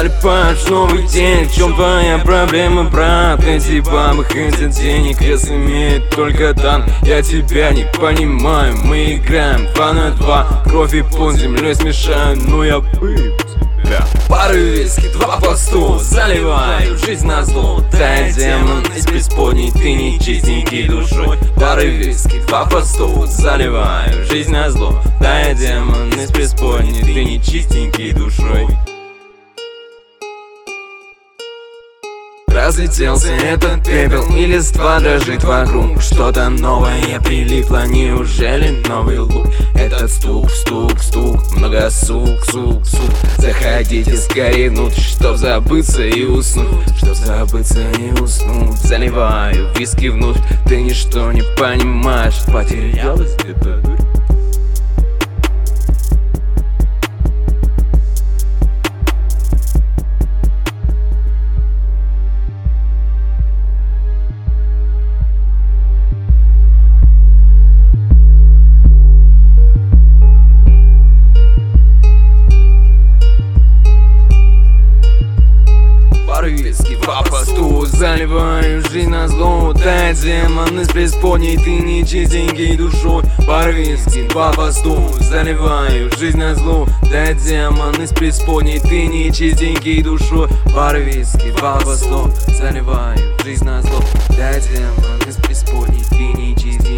залипаешь в новый день. В чем твоя проблема, брат? Эти бабы хотят денег, вес имеет только танк. Я тебя не понимаю, мы играем 2 на 2. Кровь и пот землей смешаю, но я выпью тебя. Пары виски, 2 по 100, заливаю жизнь на зло. Да, демон из преисподней, ты не чистенький душой. Пары виски, 2 по 100, заливаю жизнь на зло. Да, демон из преисподней, ты не чистенький душой. Разлетелся этот пепел, и листва дрожит вокруг. Что-то новое прилипло, неужели новый лук? Этот стук, стук, стук, много сук, сук, сук. Заходите скорее внутрь, чтоб забыться и уснуть. Чтоб забыться и уснуть. Заливаю виски внутрь, ты ничто не понимаешь. Потерялась где-то дурь. Виски, 2 по 100, заливаю жизнь на зло. Да, демон из преисподней, ты не чистенький душой. Пары виски, 2 по 100, заливаю жизнь на зло. Да, демон из преисподней, ты не чистенький душой. Пары виски, 2 по 100, заливаю жизнь на зло. Да, демон из преисподней, ты не чистенький.